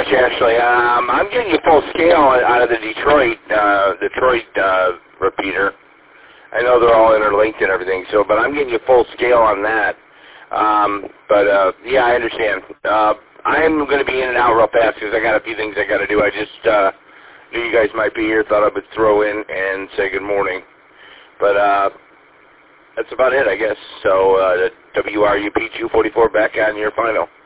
much, Ashley. I'm getting you full scale out of the Detroit repeater. I know they're all interlinked and everything, but I'm getting you full scale on that. Yeah, I understand. I'm going to be in and out real fast because I got a few things I got to do. I just knew you guys might be here, thought I would throw in and say good morning. But that's about it, I guess. So WRUP 244 back on your final.